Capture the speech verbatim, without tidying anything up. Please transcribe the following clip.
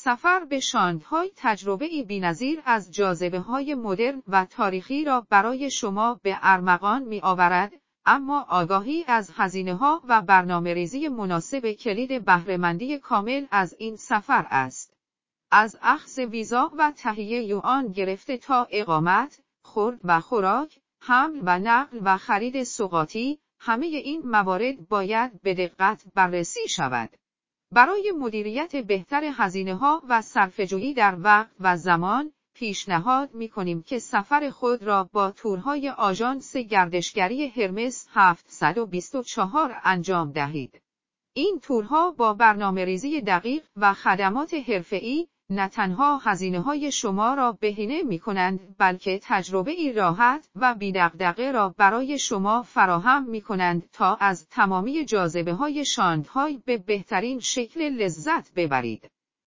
سفر به شانگهای تجربه‌ای بی‌نظیر از جاذبه‌های مدرن و تاریخی را برای شما به ارمغان می‌آورد، اما آگاهی از هزینه‌ها و برنامه‌ریزی مناسب کلید بهره‌مندی کامل از این سفر است. از اخذ ویزا و تهیه آن گرفته تا اقامت، خورد و خوراک، حمل و نقل و خرید سوغاتی، همه این موارد باید به دقت بررسی شود. برای مدیریت بهتر هزینه‌ها و صرفه‌جویی در وقت و زمان، پیشنهاد می‌کنیم که سفر خود را با تورهای آژانس گردشگری هرمس هفتصد و بیست و چهار انجام دهید. این تورها با برنامه‌ریزی دقیق و خدمات حرفه‌ای، نه تنها هزینه‌های شما را بهینه می‌کنند، بلکه تجربه‌ای راحت و بی‌دغدغه را برای شما فراهم می‌کنند تا از تمامی جاذبه‌های شانگهای به بهترین شکل لذت ببرید.